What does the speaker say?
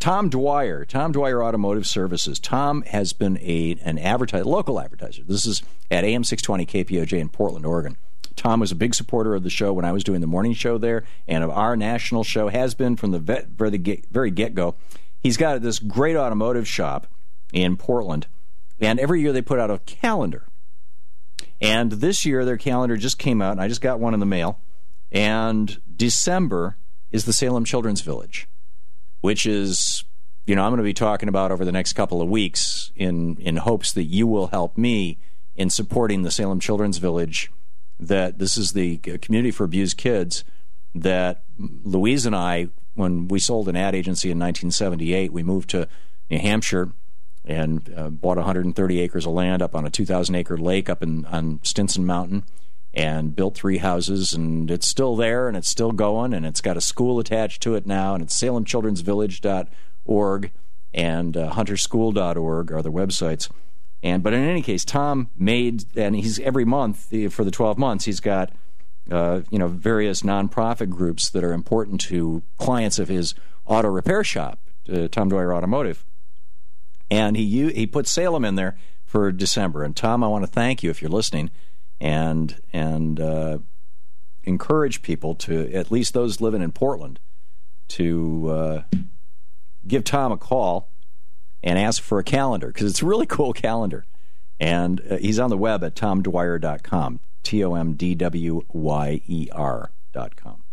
Tom Dwyer Automotive Services. Tom has been an local advertiser. This is at AM 620 KPOJ in Portland, Oregon. Tom was a big supporter of the show when I was doing the morning show there, and of our national show, has been from the very get-go. He's got this great automotive shop in Portland, and every year they put out a calendar. And this year their calendar just came out, and I just got one in the mail, and December is the Salem Children's Village, which is, I'm going to be talking about over the next couple of weeks in hopes that you will help me in supporting the Salem Children's Village. That this is the community for abused kids that Louise and I, when we sold an ad agency in 1978, we moved to New Hampshire and bought 130 acres of land up on a 2,000-acre lake up on Stinson Mountain and built 3 houses, and it's still there, and it's still going, and it's got a school attached to it now, and it's salemchildrensvillage.org and hunterschool.org are the websites. But in any case, Tom made, and he's every month for the 12 months, he's got various nonprofit groups that are important to clients of his auto repair shop, Tom Dwyer Automotive, and he put Salem in there for December. And Tom, I want to thank you if you're listening, and encourage people to, at least those living in Portland, to give Tom a call and ask for a calendar, because it's a really cool calendar. And he's on the web at tomdwyer.com, TOMDWYER.com.